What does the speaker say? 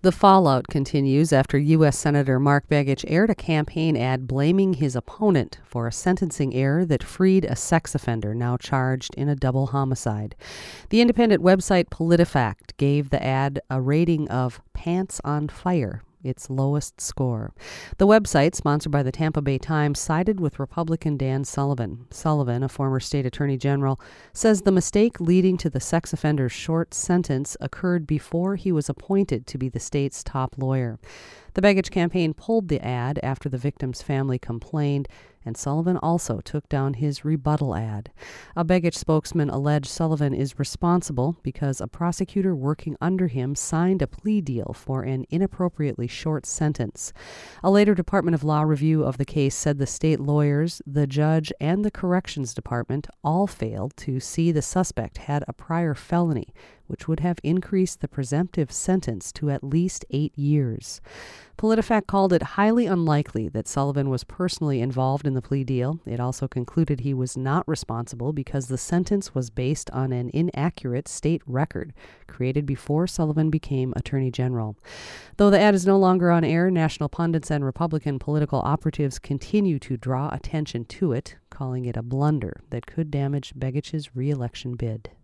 The fallout continues after U.S. Senator Mark Begich aired a campaign ad blaming his opponent for a sentencing error that freed a sex offender now charged in a double homicide. The independent website PolitiFact gave the ad a rating of pants on fire, its lowest score. The website, sponsored by the Tampa Bay Times, sided with Republican Dan Sullivan. Sullivan, a former state attorney general, says the mistake leading to the sex offender's short sentence occurred before he was appointed to be the state's top lawyer. The Begich campaign pulled the ad after the victim's family complained, and Sullivan also took down his rebuttal ad. A Begich spokesman alleged Sullivan is responsible because a prosecutor working under him signed a plea deal for an inappropriately short sentence. A later Department of Law review of the case said the state lawyers, the judge, and the corrections department all failed to see the suspect had a prior felony, which would have increased the presumptive sentence to at least 8 years. PolitiFact called it highly unlikely that Sullivan was personally involved in the plea deal. It also concluded he was not responsible because the sentence was based on an inaccurate state record created before Sullivan became Attorney General. Though the ad is no longer on air, national pundits and Republican political operatives continue to draw attention to it, calling it a blunder that could damage Begich's re-election bid.